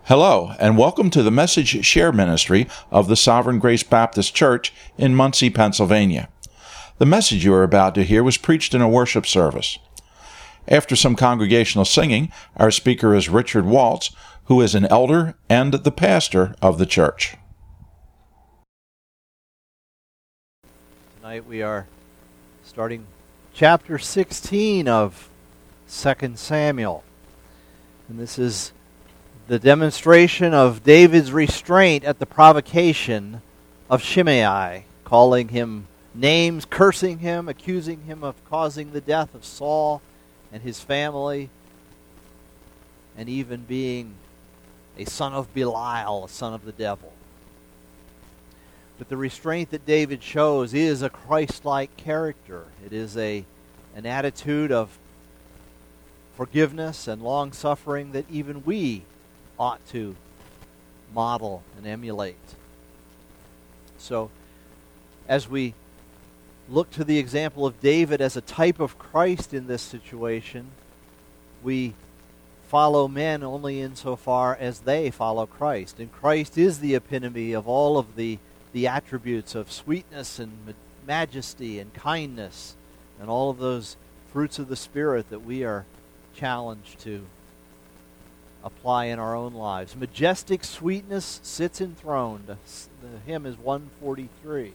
Hello, and welcome to the Message Share Ministry of the Sovereign Grace Baptist Church in Muncie, Pennsylvania. The message you are about to hear was preached in a worship service. After some congregational singing, our speaker is Richard Waltz, who is an elder and the pastor of the church. Tonight we are starting chapter 16 of 2 Samuel. And this is the demonstration of David's restraint at the provocation of Shimei, calling him names, cursing him, accusing him of causing the death of Saul and his family, and even being a son of Belial, a son of the devil. But the restraint that David shows is a Christ-like character. It is an attitude of forgiveness and long-suffering that even we ought to model and emulate. So, as we look to the example of David as a type of Christ in this situation, we follow men only insofar as they follow Christ. And Christ is the epitome of all of the attributes of sweetness and majesty and kindness and all of those fruits of the Spirit that we are challenged to apply in our own lives. Majestic sweetness sits enthroned. The hymn is 143.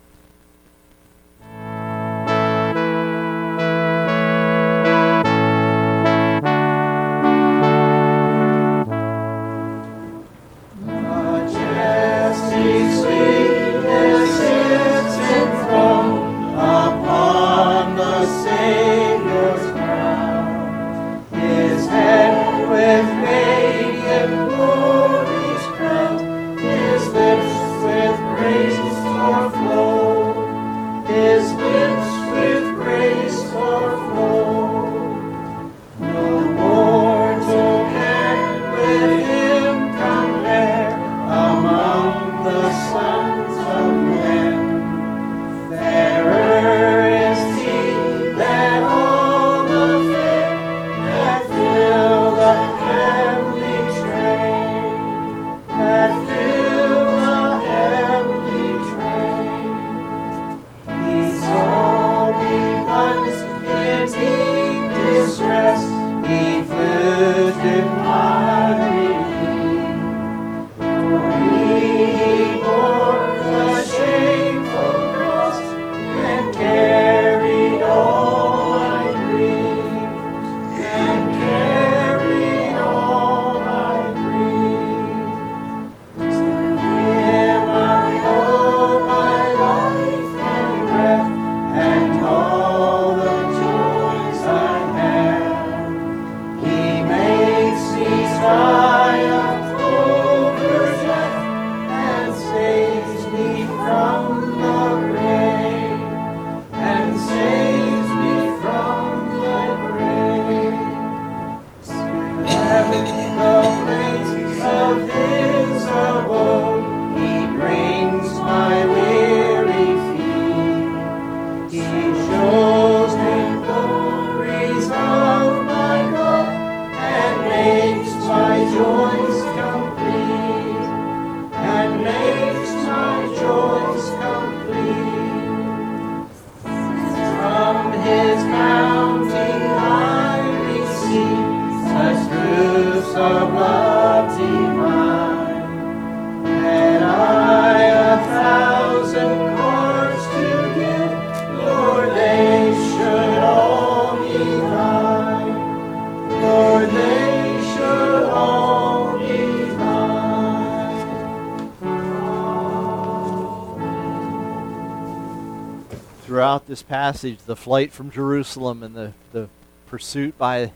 Throughout this passage, the flight from Jerusalem and the pursuit by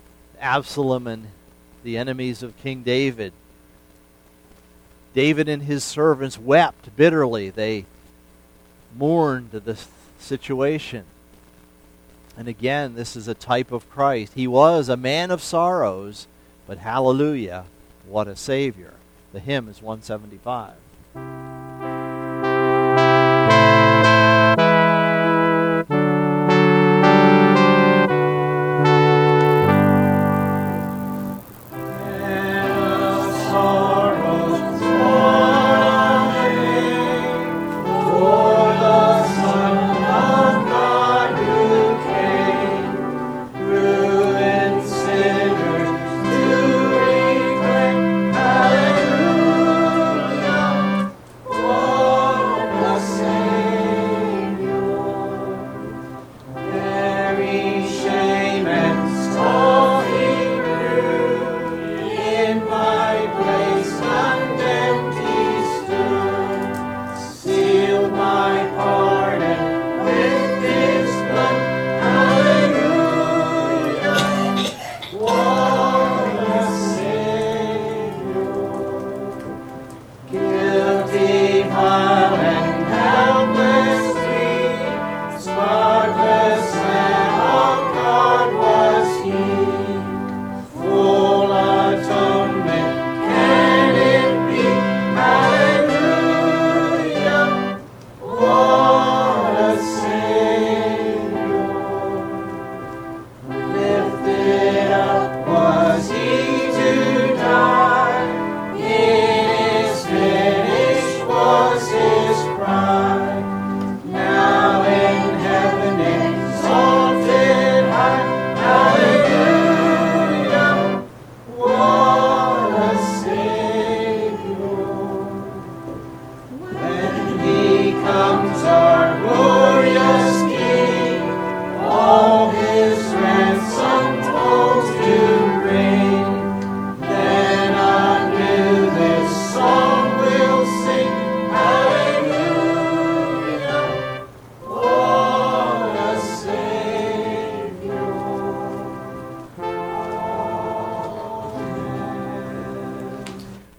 Absalom and the enemies of King David, David and his servants wept bitterly. They mourned the situation. And again, this is a type of Christ. He was a man of sorrows, but hallelujah, what a Savior. The hymn is 175.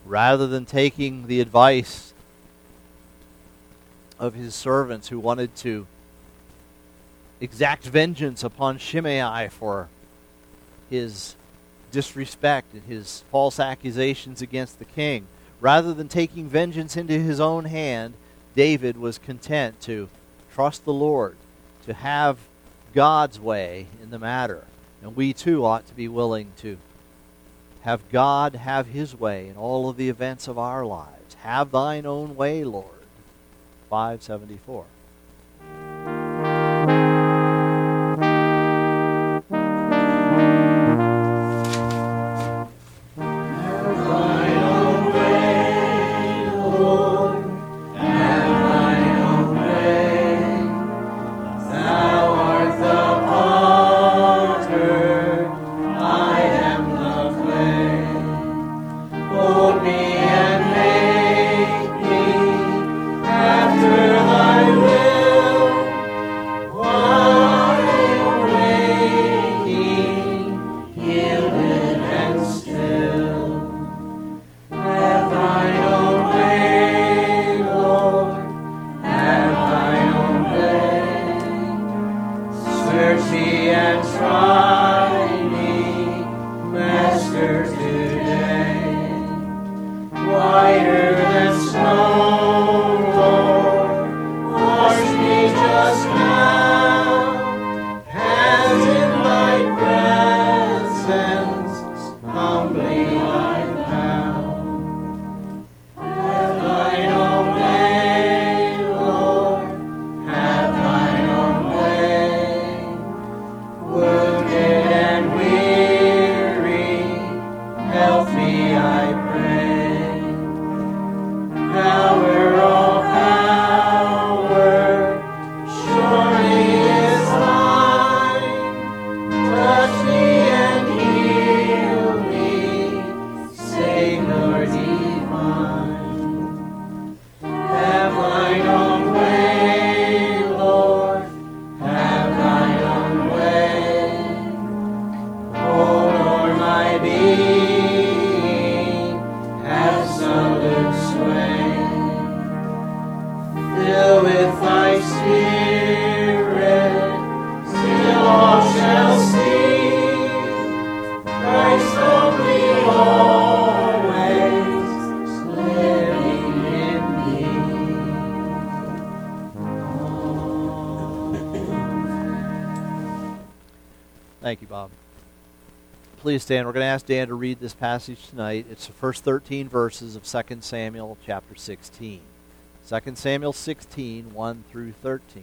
rather than taking the advice of his servants who wanted to exact vengeance upon Shimei for his disrespect and his false accusations against the king, rather than taking vengeance into his own hand, David was content to trust the Lord, to have God's way in the matter. And we too ought to be willing to have God have his way in all of the events of our lives. Have thine own way, Lord. 574. Thank you, Bob. Please stand. We're going to ask Dan to read this passage tonight. It's the first 13 verses of 2 Samuel chapter 16. 2 Samuel 16, 1 through 13.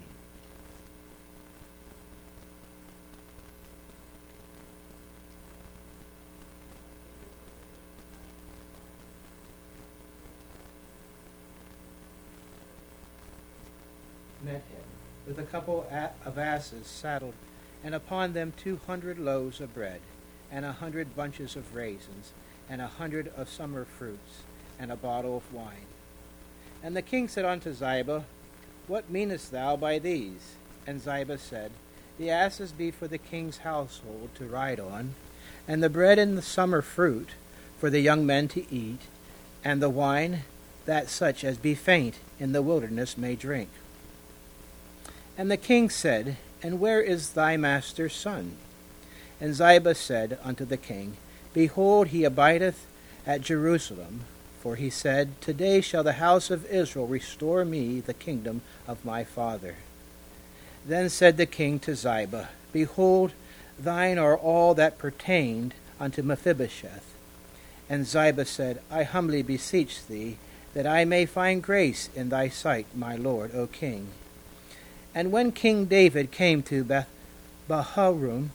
Met him with a couple of asses saddled, and upon them 200 loaves of bread, and 100 bunches of raisins, and 100 of summer fruits, and a bottle of wine. And the king said unto Ziba, What meanest thou by these? And Ziba said, The asses be for the king's household to ride on, and the bread and the summer fruit for the young men to eat, and the wine, that such as be faint in the wilderness may drink. And the king said, And where is thy master's son? And Ziba said unto the king, Behold, he abideth at Jerusalem. For he said, Today shall the house of Israel restore me the kingdom of my father. Then said the king to Ziba, Behold, thine are all that pertained unto Mephibosheth. And Ziba said, I humbly beseech thee, that I may find grace in thy sight, my lord, O king. And when King David came to Bahurim,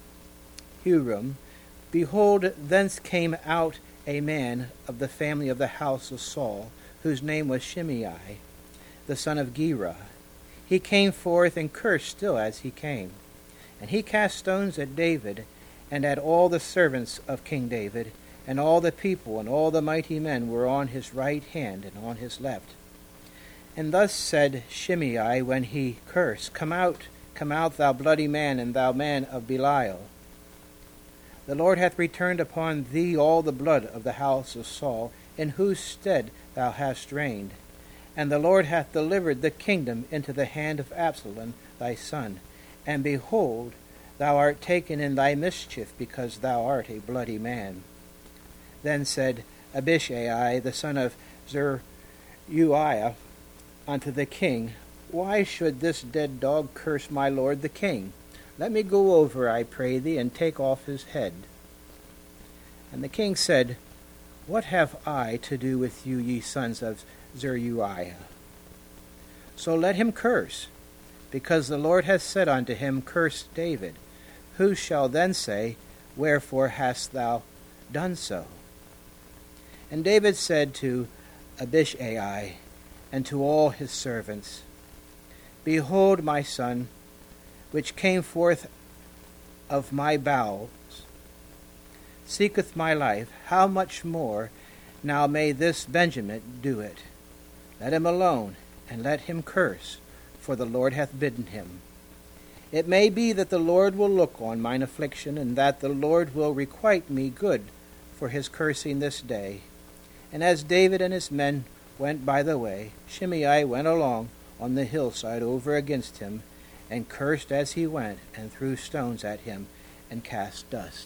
behold, thence came out a man of the family of the house of Saul, whose name was Shimei, the son of Gera. He came forth and cursed still as he came. And he cast stones at David, and at all the servants of King David, and all the people, and all the mighty men were on his right hand and on his left. And thus said Shimei when he cursed, Come out, thou bloody man, and thou man of Belial. The Lord hath returned upon thee all the blood of the house of Saul, in whose stead thou hast reigned. And the Lord hath delivered the kingdom into the hand of Absalom thy son. And behold, thou art taken in thy mischief, because thou art a bloody man. Then said Abishai the son of Zeruiah unto the king, Why should this dead dog curse my lord the king? Let me go over, I pray thee, and take off his head. And the king said, What have I to do with you, ye sons of Zeruiah? So let him curse, because the Lord hath said unto him, Curse David. Who shall then say, Wherefore hast thou done so? And David said to Abishai and to all his servants, Behold, my son, which came forth of my bowels, seeketh my life. How much more now may this Benjamin do it? Let him alone, and let him curse, for the Lord hath bidden him. It may be that the Lord will look on mine affliction, and that the Lord will requite me good for his cursing this day. And as David and his men went by the way, Shimei went along on the hillside over against him, and cursed as he went, and threw stones at him, and cast dust.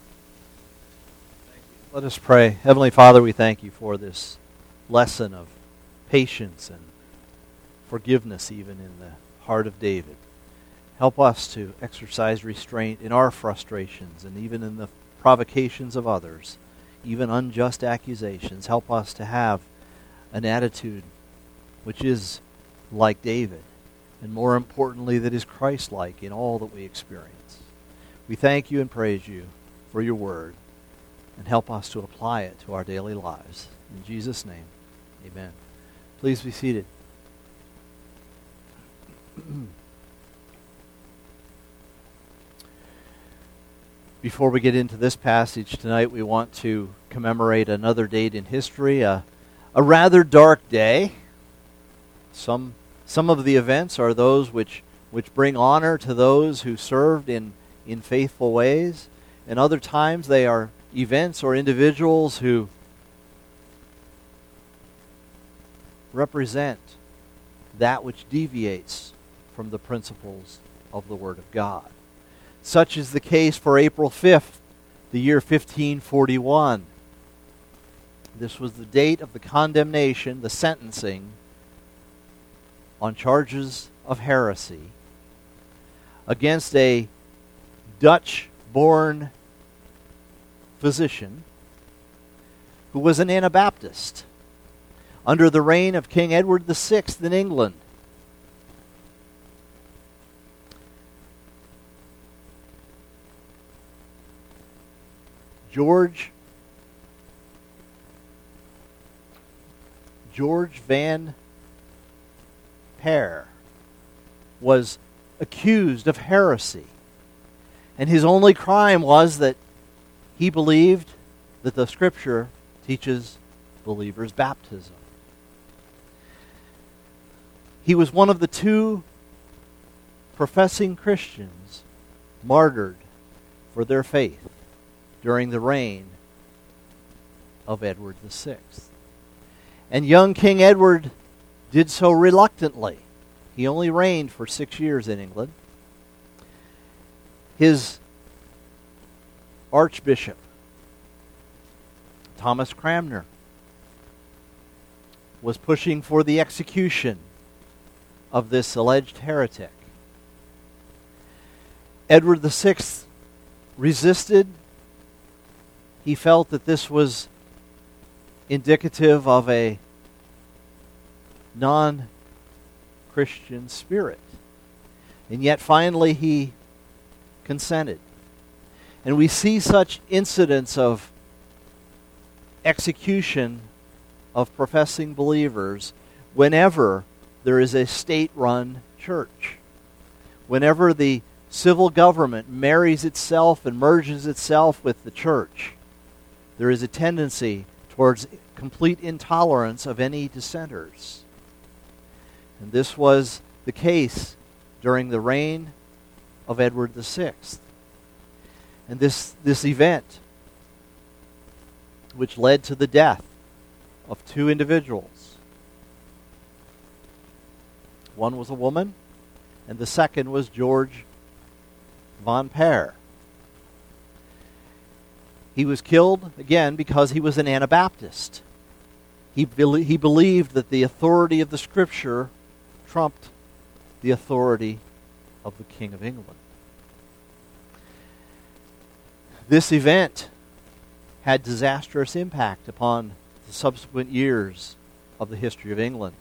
Let us pray. Heavenly Father, we thank you for this lesson of patience and forgiveness even in the heart of David. Help us to exercise restraint in our frustrations and even in the provocations of others, even unjust accusations. Help us to have an attitude which is like David, and more importantly, that is Christ-like in all that we experience. We thank you and praise you for your word, and help us to apply it to our daily lives. In Jesus' name, amen. Please be seated. Before we get into this passage tonight, we want to commemorate another date in history, a rather dark day. Some of the events are those which bring honor to those who served in faithful ways, and other times they are events or individuals who represent that which deviates from the principles of the Word of God. Such is the case for April 5th, the year 1541. This was the date of the condemnation, the sentencing, on charges of heresy against a Dutch-born physician who was an Anabaptist under the reign of King Edward VI in England. George Van Peer was accused of heresy, and his only crime was that he believed that the Scripture teaches believers baptism. He was one of the two professing Christians martyred for their faith during the reign of Edward VI. And young King Edward did so reluctantly. He only reigned for 6 years in England. His Archbishop, Thomas Cranmer, was pushing for the execution of this alleged heretic. Edward VI resisted. He felt that this was indicative of a non-Christian spirit. And yet finally he consented. And we see such incidents of execution of professing believers whenever there is a state-run church. Whenever the civil government marries itself and merges itself with the church, there is a tendency towards complete intolerance of any dissenters. And this was the case during the reign of Edward VI. And this event, which led to the death of two individuals. One was a woman, and the second was George von Paer. He was killed, again, because he was an Anabaptist. He believed that the authority of the Scripture trumped the authority of the King of England. This event had disastrous impact upon the subsequent years of the history of England.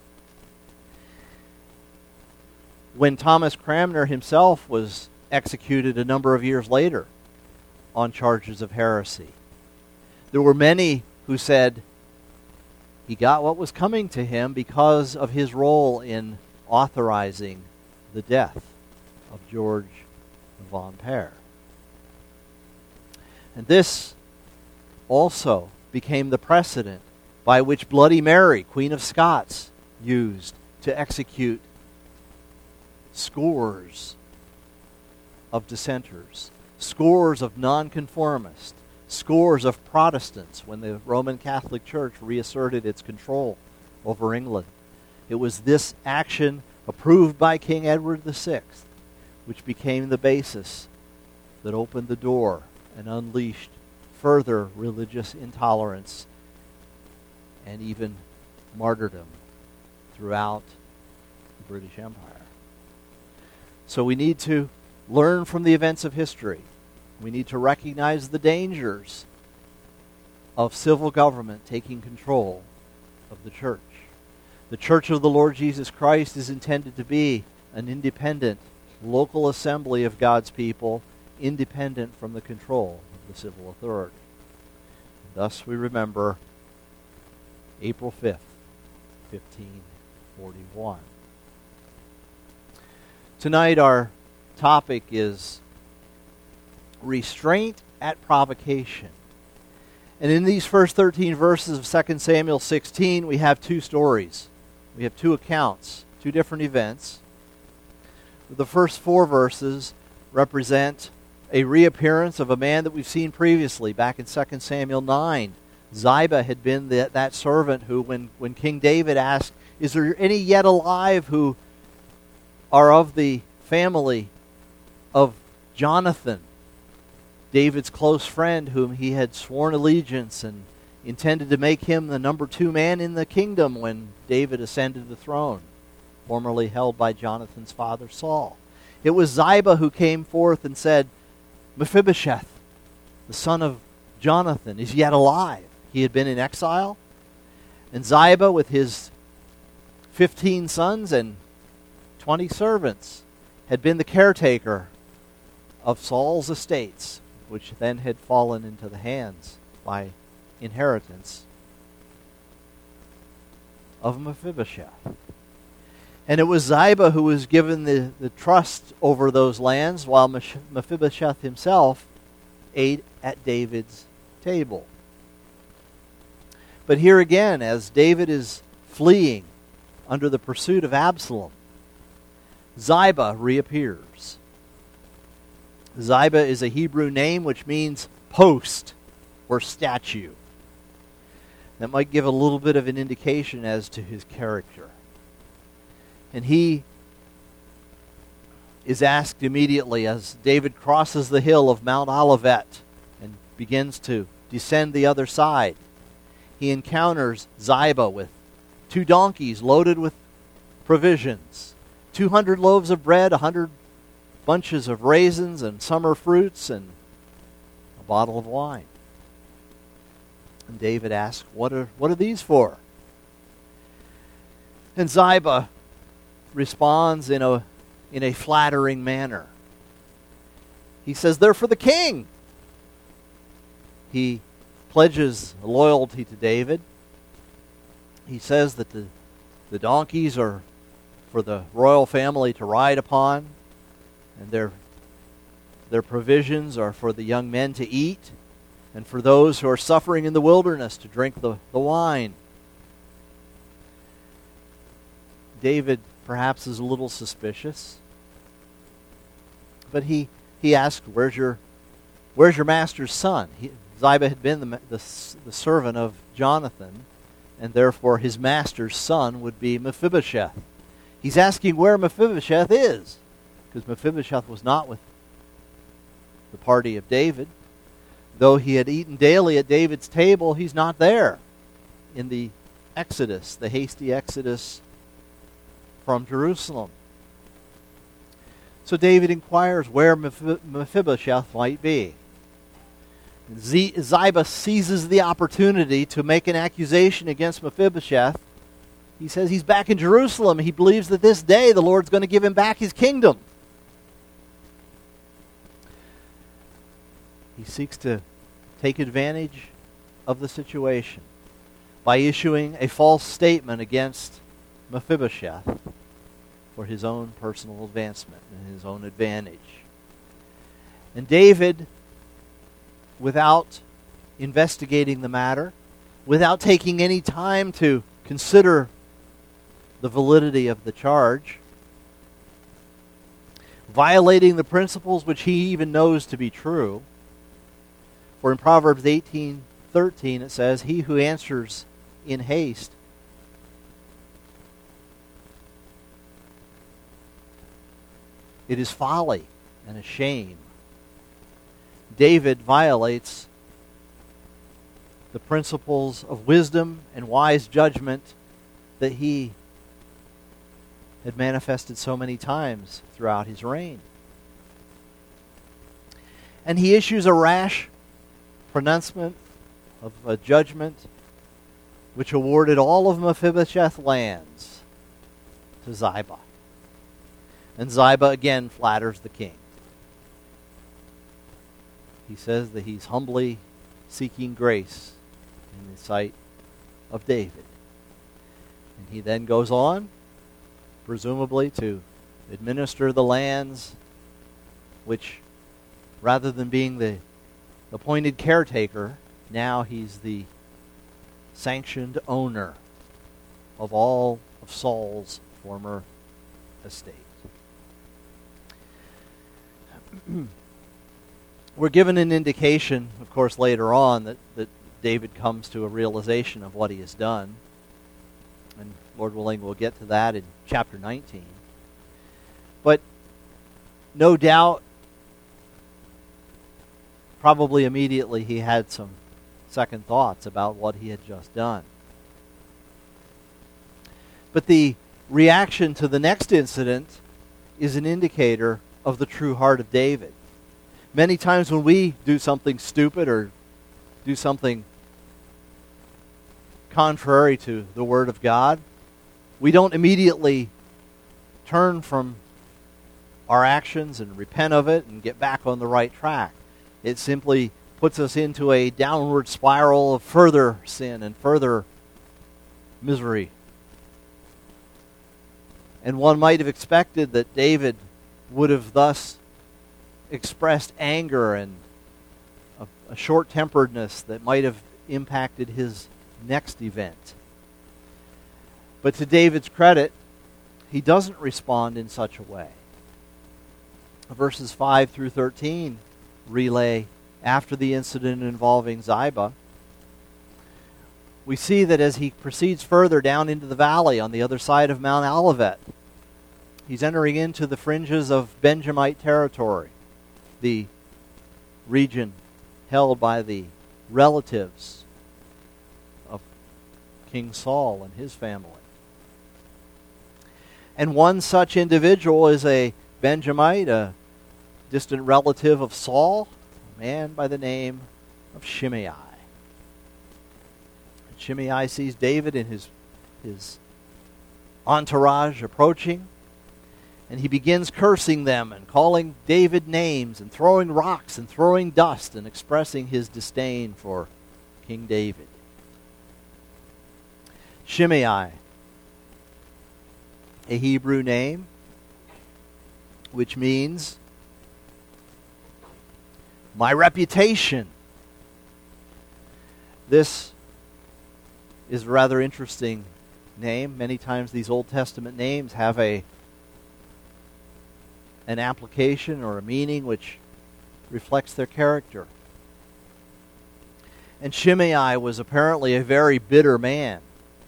When Thomas Cranmer himself was executed a number of years later on charges of heresy, there were many who said he got what was coming to him because of his role in authorizing the death of George von Paer. And this also became the precedent by which Bloody Mary, Queen of Scots, used to execute scores of dissenters, scores of nonconformists, scores of Protestants when the Roman Catholic Church reasserted its control over England. It was this action approved by King Edward VI which became the basis that opened the door and unleashed further religious intolerance and even martyrdom throughout the British Empire. So we need to learn from the events of history. We need to recognize the dangers of civil government taking control of the church. The Church of the Lord Jesus Christ is intended to be an independent, local assembly of God's people, independent from the control of the civil authority. Thus we remember April 5th, 1541. Tonight our topic is restraint at provocation. And in these first 13 verses of 2 Samuel 16, we have two stories. We have two accounts, two different events. The first 4 verses represent a reappearance of a man that we've seen previously back in 2 Samuel 9. Ziba had been that servant who, when King David asked, "Is there any yet alive who are of the family of Jonathan?" David's close friend whom he had sworn allegiance and intended to make him the number 2 man in the kingdom when David ascended the throne, formerly held by Jonathan's father Saul. It was Ziba who came forth and said, "Mephibosheth, the son of Jonathan, is yet alive." He had been in exile, and Ziba, with his 15 sons and 20 servants, had been the caretaker of Saul's estates, which then had fallen into the hands by inheritance of Mephibosheth. And it was Ziba who was given the trust over those lands, while Mephibosheth himself ate at David's table. But here again, as David is fleeing under the pursuit of Absalom, Ziba reappears. Ziba is a Hebrew name which means post or statue. That might give a little bit of an indication as to his character. And he is asked immediately as David crosses the hill of Mount Olivet and begins to descend the other side. He encounters Ziba with 2 donkeys loaded with provisions, 200 loaves of bread, 100 bunches of raisins and summer fruits, and a bottle of wine. And David asks, what are these for? And Ziba responds in a flattering manner. He says, "They're for the king." He pledges loyalty to David. He says that the donkeys are for the royal family to ride upon, and their provisions are for the young men to eat, and for those who are suffering in the wilderness to drink the wine. David perhaps is a little suspicious, but he asked, "Where's your master's son?" Ziba had been the servant of Jonathan, and therefore his master's son would be Mephibosheth. He's asking where Mephibosheth is, because Mephibosheth was not with the party of David. Though he had eaten daily at David's table, he's not there in the exodus, the hasty exodus from Jerusalem. So David inquires where Mephibosheth might be. Ziba seizes the opportunity to make an accusation against Mephibosheth. He says he's back in Jerusalem. He believes that this day the Lord's going to give him back his kingdom. He seeks to take advantage of the situation by issuing a false statement against Mephibosheth for his own personal advancement and his own advantage. And David, without investigating the matter, without taking any time to consider the validity of the charge, violating the principles which he even knows to be true. For in Proverbs 18:13 it says, "He who answers in haste it is folly and a shame." David violates the principles of wisdom and wise judgment that he had manifested so many times throughout his reign. And he issues a rash pronouncement of a judgment which awarded all of Mephibosheth's lands to Ziba. And Ziba again flatters the king. He says that he's humbly seeking grace in the sight of David. And he then goes on, presumably, to administer the lands, which, rather than being the appointed caretaker, now he's the sanctioned owner of all of Saul's former estate. We're given an indication, of course, later on that David comes to a realization of what he has done. And Lord willing, we'll get to that in chapter 19. But no doubt, probably immediately he had some second thoughts about what he had just done. But the reaction to the next incident is an indicator of the true heart of David. Many times when we do something stupid or do something contrary to the Word of God, we don't immediately turn from our actions and repent of it and get back on the right track. It simply puts us into a downward spiral of further sin and further misery. And one might have expected that David would have thus expressed anger and a short-temperedness that might have impacted his next event. But to David's credit, he doesn't respond in such a way. Verses 5 through 13 relay after the incident involving Ziba. We see that as he proceeds further down into the valley on the other side of Mount Olivet, he's entering into the fringes of Benjamite territory, the region held by the relatives of King Saul and his family. And one such individual is a Benjamite, a distant relative of Saul, a man by the name of Shimei. And Shimei sees David and his entourage approaching, and he begins cursing them and calling David names and throwing rocks and throwing dust and expressing his disdain for King David. Shimei, a Hebrew name, which means my reputation. This is a rather interesting name. Many times these Old Testament names have an application or a meaning which reflects their character. And Shimei was apparently a very bitter man.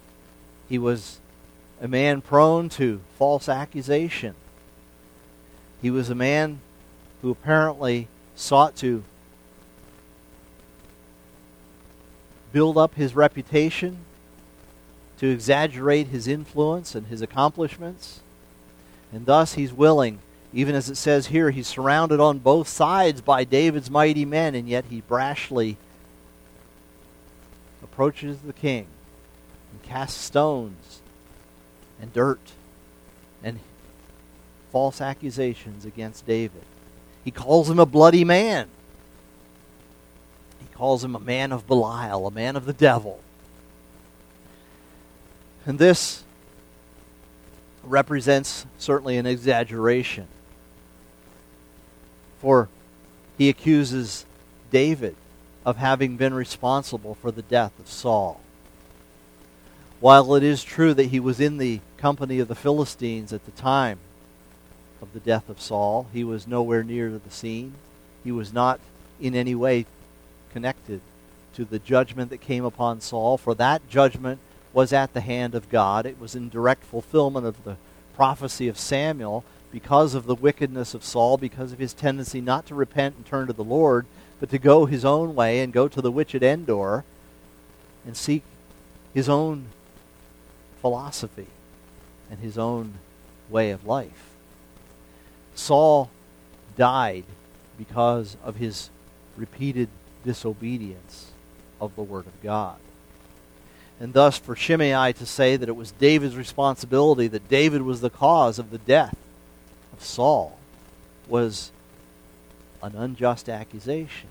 He was a man prone to false accusation. He was a man who apparently sought to build up his reputation, to exaggerate his influence and his accomplishments. And thus he's willing, even as it says here, he's surrounded on both sides by David's mighty men, and yet he brashly approaches the king and casts stones and dirt and false accusations against David. He calls him a bloody man. He calls him a man of Belial, a man of the devil. And this represents certainly an exaggeration. For he accuses David of having been responsible for the death of Saul. While it is true that he was in the company of the Philistines at the time of the death of Saul, he was nowhere near the scene. He was not in any way connected to the judgment that came upon Saul, for that judgment was at the hand of God. It was in direct fulfillment of the prophecy of Samuel because of the wickedness of Saul, because of his tendency not to repent and turn to the Lord, but to go his own way and go to the witch at Endor and seek his own philosophy and his own way of life. Saul died because of his repeated disobedience of the Word of God. And thus for Shimei to say that it was David's responsibility, that David was the cause of the death of Saul, was an unjust accusation.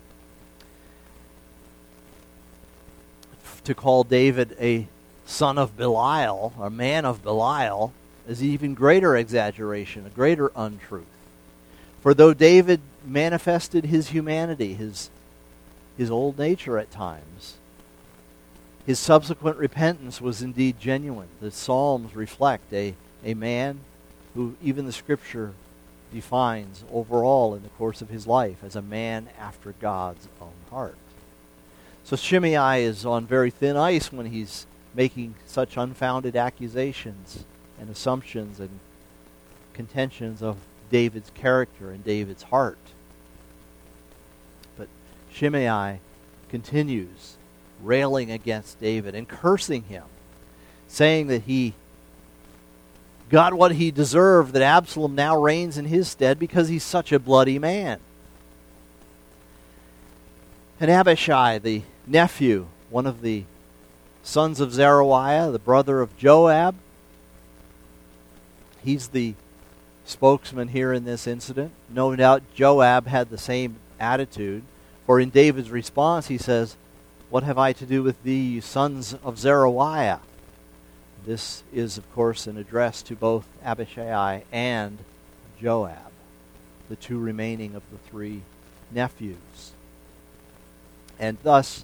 To call David a son of Belial, or man of Belial, is even greater exaggeration, a greater untruth. For though David manifested his humanity, his old nature at times, his subsequent repentance was indeed genuine. The Psalms reflect a man who even the Scripture defines overall in the course of his life as a man after God's own heart. So Shimei is on very thin ice when he's making such unfounded accusations and assumptions and contentions of David's character and David's heart. But Shimei continues railing against David and cursing him, saying that he got what he deserved, that Absalom now reigns in his stead because he's such a bloody man. And Abishai, the nephew, one of the sons of Zeruiah, the brother of Joab, he's the spokesman here in this incident. No doubt Joab had the same attitude, for in David's response he says, "What have I to do with thee, you sons of Zeruiah?" This is, of course, an address to both Abishai and Joab, the two remaining of the three nephews. And thus,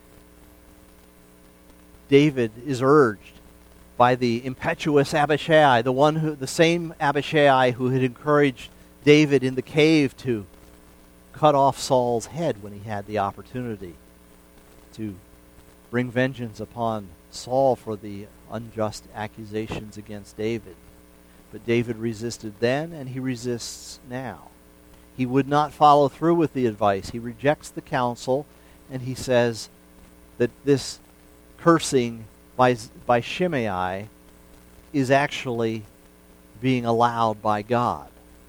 David is urged by the impetuous Abishai, the same Abishai who had encouraged David in the cave to cut off Saul's head when he had the opportunity, to bring vengeance upon Saul for the unjust accusations against David. But David resisted then, and he resists now. He would not follow through with the advice. He rejects the counsel, and he says that this cursing by Shimei is actually being allowed by God.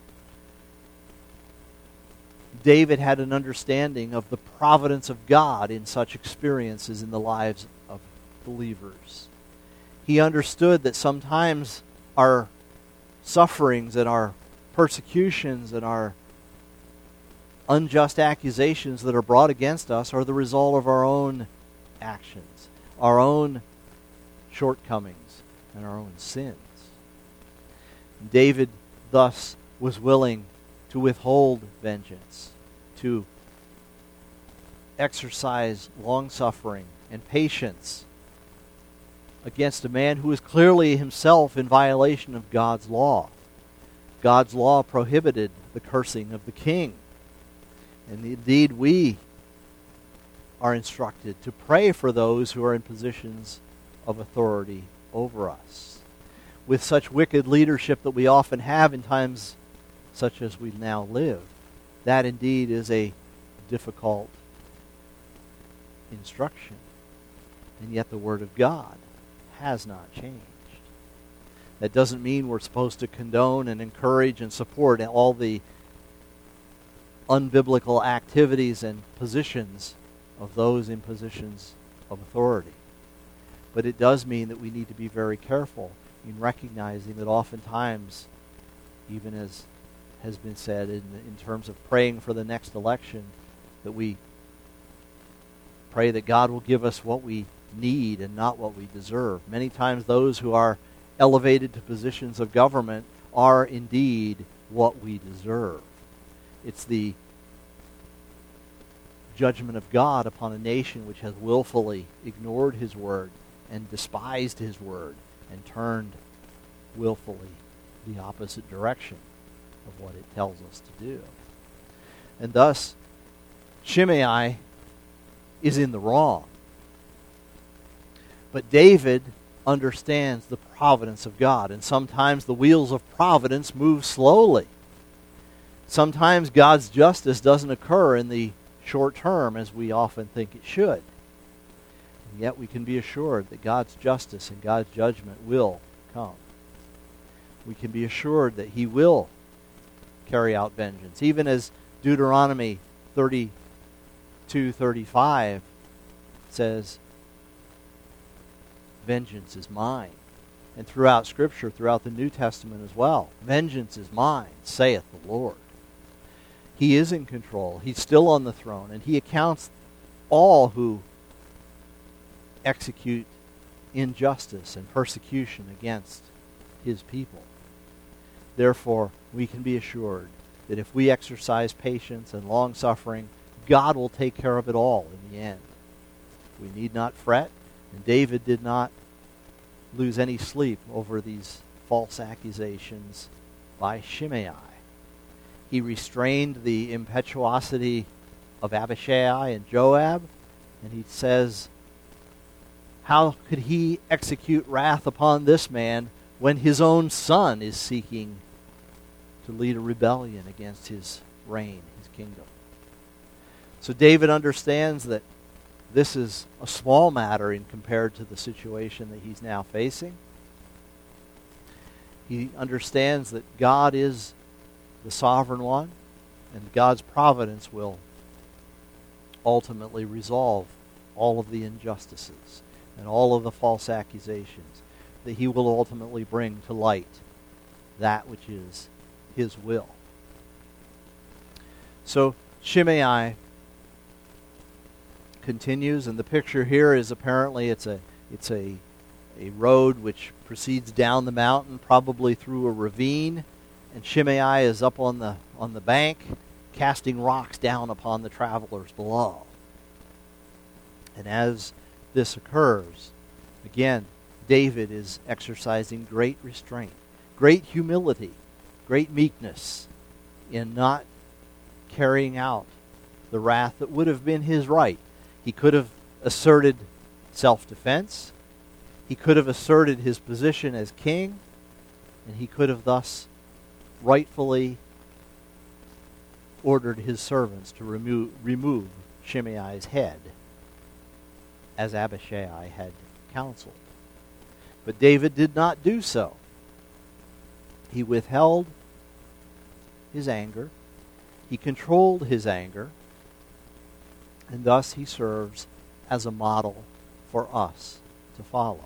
David had an understanding of the providence of God in such experiences in the lives of believers. He understood that sometimes our sufferings and our persecutions and our unjust accusations that are brought against us are the result of our own actions, our own shortcomings, and our own sins. David thus was willing to withhold vengeance, to exercise long-suffering and patience against a man who was clearly himself in violation of God's law. God's law prohibited the cursing of the king. And indeed, we are instructed to pray for those who are in positions of authority over us. With such wicked leadership that we often have in times such as we now live, that indeed is a difficult instruction. And yet the Word of God has not changed. That doesn't mean we're supposed to condone and encourage and support all the unbiblical activities and positions of those in positions of authority. But it does mean that we need to be very careful in recognizing that oftentimes, even as has been said in terms of praying for the next election, that we pray that God will give us what we need and not what we deserve. Many times those who are elevated to positions of government are indeed what we deserve. It's the judgment of God upon a nation which has willfully ignored His Word and despised His Word and turned willfully the opposite direction of what it tells us to do. And thus, Shimei is in the wrong. But David understands the providence of God, and sometimes the wheels of providence move slowly. Sometimes God's justice doesn't occur in the short term as we often think it should. And yet we can be assured that God's justice and God's judgment will come. We can be assured that He will carry out vengeance. Even as Deuteronomy 32:35 says, vengeance is mine. And throughout Scripture, throughout the New Testament as well, vengeance is mine, saith the Lord. He is in control. He's still on the throne, and He accounts all who execute injustice and persecution against His people. Therefore, we can be assured that if we exercise patience and long-suffering, God will take care of it all in the end. We need not fret, and David did not lose any sleep over these false accusations by Shimei. He restrained the impetuosity of Abishai and Joab, and he says, how could he execute wrath upon this man when his own son is seeking to lead a rebellion against his reign, his kingdom? So David understands that this is a small matter in compared to the situation that he's now facing. He understands that God is the sovereign one, and God's providence will ultimately resolve all of the injustices and all of the false accusations, that He will ultimately bring to light that which is His will. So Shimei continues, and the picture here is apparently it's a road which proceeds down the mountain, probably through a ravine, and Shimei is up on the bank, casting rocks down upon the travelers below. And as this occurs, again, David is exercising great restraint, great humility, great meekness in not carrying out the wrath that would have been his right. He could have asserted self-defense. He could have asserted his position as king, and he could have thus rightfully ordered his servants to remove Shimei's head, as Abishai had counseled. But David did not do so. He withheld his anger. He controlled his anger. And thus he serves as a model for us to follow.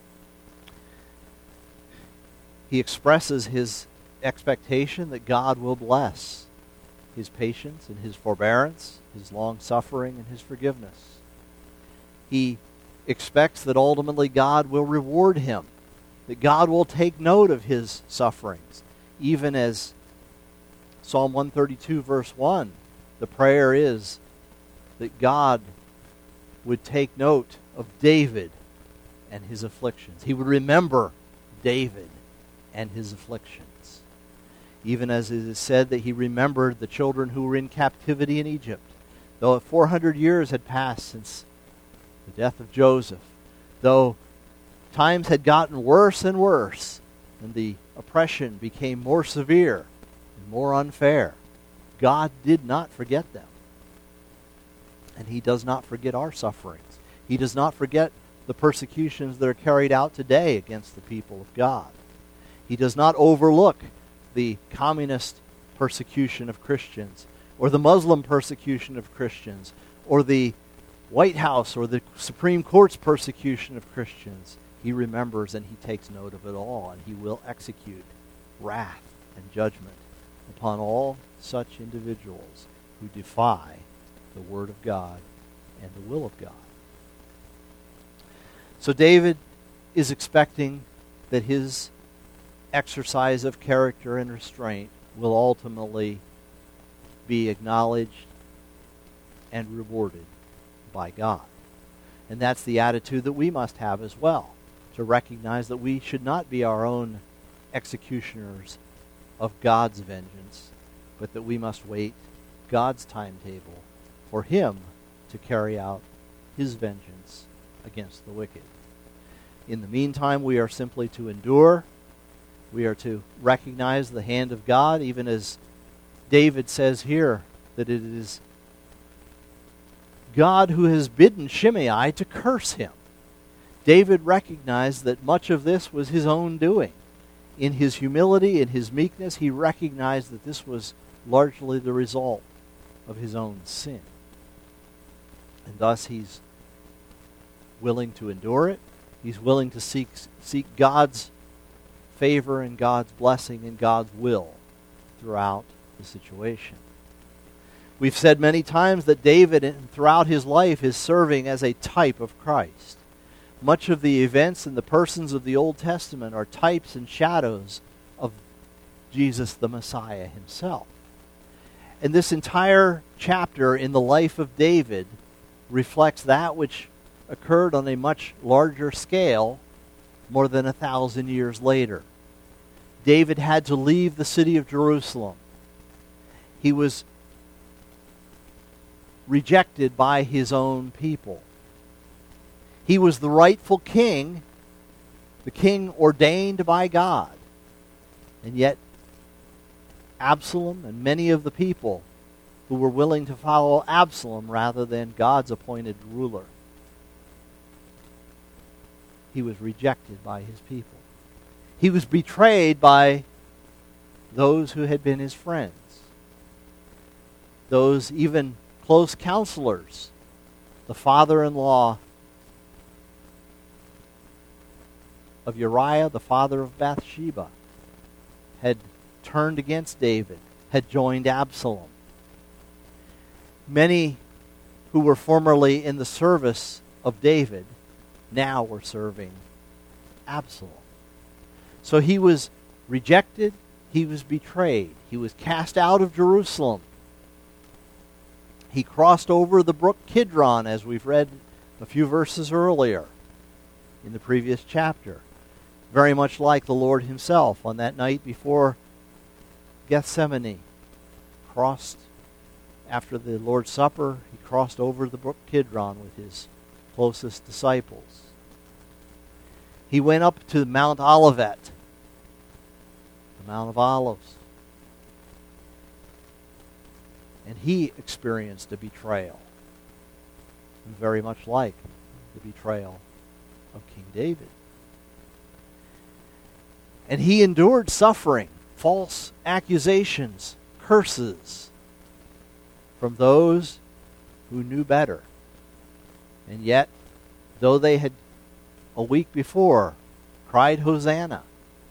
He expresses his expectation that God will bless his patience and his forbearance, his long-suffering and his forgiveness. He expects that ultimately God will reward him, that God will take note of his sufferings, even as Psalm 132 verse 1, the prayer is that God would take note of David and his afflictions. He would remember David and his afflictions. Even as it is said that he remembered the children who were in captivity in Egypt. Though 400 years had passed since the death of Joseph, though times had gotten worse and worse, and the oppression became more severe and more unfair, God did not forget them. And He does not forget our sufferings. He does not forget the persecutions that are carried out today against the people of God. He does not overlook the communist persecution of Christians, or the Muslim persecution of Christians, or the White House or the Supreme Court's persecution of Christians. He remembers and He takes note of it all, and He will execute wrath and judgment upon all such individuals who defy the Word of God and the will of God. So David is expecting that his exercise of character and restraint will ultimately be acknowledged and rewarded by God. And that's the attitude that we must have as well, to recognize that we should not be our own executioners of God's vengeance, but that we must wait God's timetable for Him to carry out His vengeance against the wicked. In the meantime, we are simply to endure. We are to recognize the hand of God, even as David says here, that it is God who has bidden Shimei to curse him. David recognized that much of this was his own doing. In his humility, in his meekness, he recognized that this was largely the result of his own sin. And thus he's willing to endure it. He's willing to seek God's favor and God's blessing and God's will throughout the situation. We've said many times that David, throughout his life, is serving as a type of Christ. Much of the events and the persons of the Old Testament are types and shadows of Jesus the Messiah himself. And this entire chapter in the life of David reflects that which occurred on a much larger scale more than 1,000 years later. David had to leave the city of Jerusalem. He was rejected by his own people. He was the rightful king, the king ordained by God. And yet, Absalom and many of the people who were willing to follow Absalom rather than God's appointed ruler, he was rejected by his people. He was betrayed by those who had been his friends, those even close counselors. The father-in-law of Uriah, the father of Bathsheba, had turned against David, had joined Absalom. Many who were formerly in the service of David now were serving Absalom. So he was rejected, he was betrayed, he was cast out of Jerusalem. He crossed over the brook Kidron, as we've read a few verses earlier in the previous chapter. Very much like the Lord himself on that night before Gethsemane. Crossed after the Lord's Supper, he crossed over the brook Kidron with his closest disciples. He went up to Mount Olivet, the Mount of Olives. And he experienced a betrayal, very much like the betrayal of King David. And he endured suffering, false accusations, curses from those who knew better. And yet, though they had a week before cried Hosanna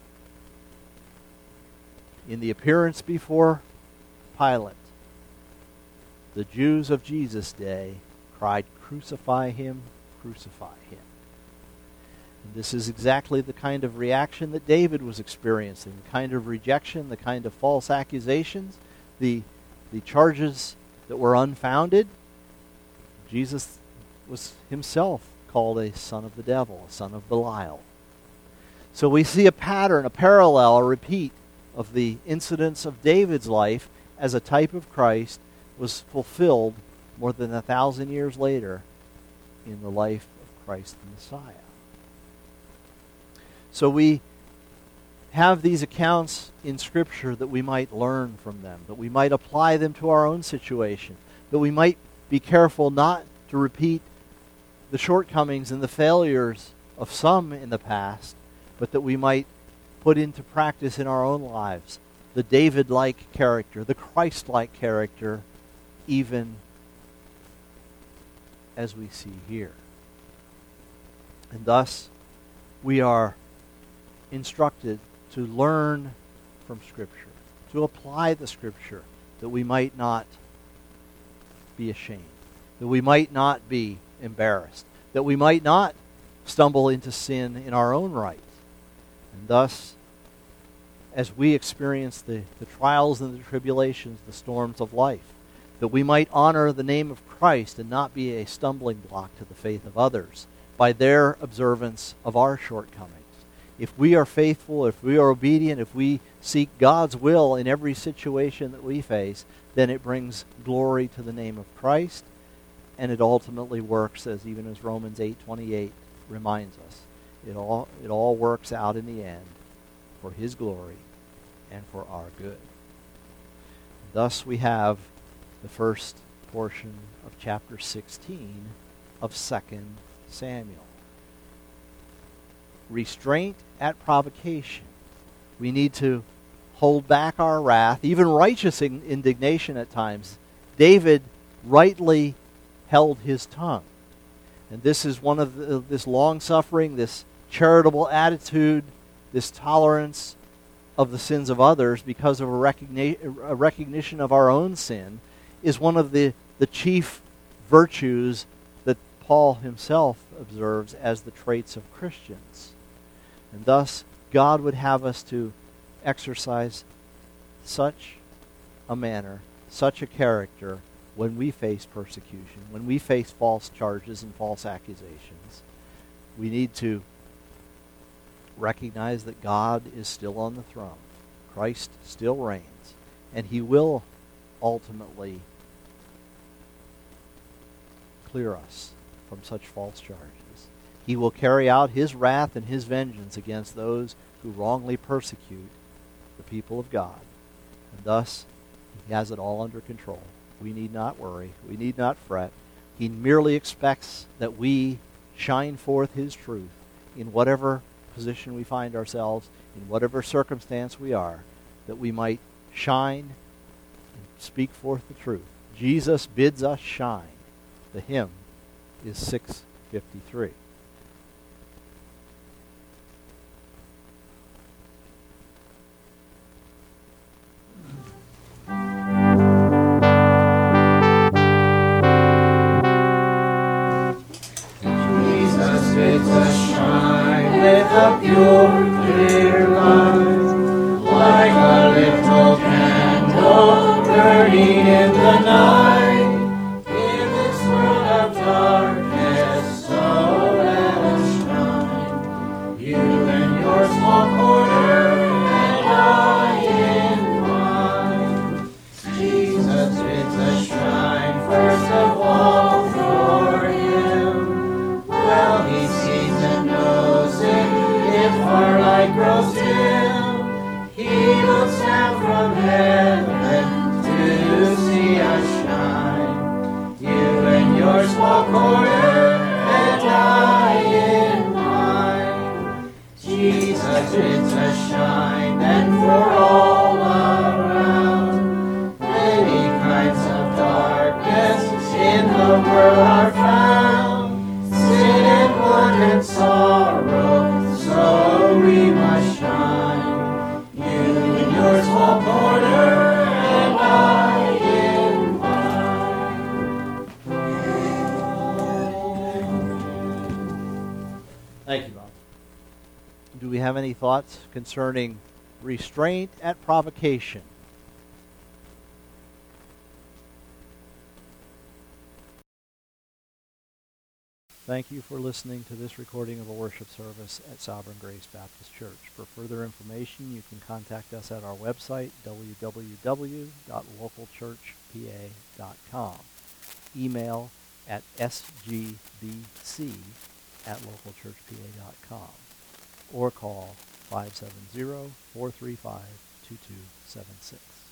in the appearance before Pilate, the Jews of Jesus' day cried, "Crucify him, crucify him." And this is exactly the kind of reaction that David was experiencing, the kind of rejection, the kind of false accusations, the charges that were unfounded. Jesus was himself called a son of the devil, a son of Belial. So we see a pattern, a parallel, a repeat of the incidents of David's life as a type of Christ was fulfilled more than 1,000 years later in the life of Christ the Messiah. So we have these accounts in Scripture that we might learn from them, that we might apply them to our own situation, that we might be careful not to repeat the shortcomings and the failures of some in the past, but that we might put into practice in our own lives the David-like character, the Christ-like character, even as we see here. And thus, we are instructed to learn from Scripture, to apply the Scripture, that we might not be ashamed, that we might not be embarrassed, that we might not stumble into sin in our own right. And thus, as we experience the trials and the tribulations, the storms of life, that we might honor the name of Christ and not be a stumbling block to the faith of others by their observance of our shortcomings. If we are faithful, if we are obedient, if we seek God's will in every situation that we face, then it brings glory to the name of Christ, and it ultimately works, even as Romans 8:28 reminds us. It all works out in the end for His glory and for our good. Thus we have the first portion of chapter 16 of 2 Samuel. Restraint at provocation. We need to hold back our wrath, even righteous indignation at times. David rightly held his tongue. And this is one of this long-suffering, this charitable attitude, this tolerance of the sins of others because of a recognition of our own sin, is one of the chief virtues that Paul himself observes as the traits of Christians. And thus, God would have us to exercise such a manner, such a character, when we face persecution, when we face false charges and false accusations. We need to recognize that God is still on the throne. Christ still reigns, and He will ultimately clear us from such false charges. He will carry out His wrath and His vengeance against those who wrongly persecute the people of God. And thus, He has it all under control. We need not worry. We need not fret. He merely expects that we shine forth His truth in whatever position we find ourselves, in whatever circumstance we are, that we might shine and speak forth the truth. Jesus bids us shine. The hymn is 653. A pure, clear light, like a little candle burning in the night. In this world of darkness, so let us shine. You in your small corner, and I in mine. Jesus bids us shine first of all for Him. Well, He sees and knows it. If our light grows dim, He looks down from heaven to see us shine. You in your small corner, and I in mine. Jesus bids us shine, and for all around, many kinds of darkness in the world are found. Sin and want and sorrow, so we must shine. You in your small corner, and I in mine. Thank you, Bob. Do we have any thoughts concerning restraint at provocation? Thank you for listening to this recording of a worship service at Sovereign Grace Baptist Church. For further information, you can contact us at our website, www.localchurchpa.com. Email at sgbc@localchurchpa.com. or call 570-435-2276.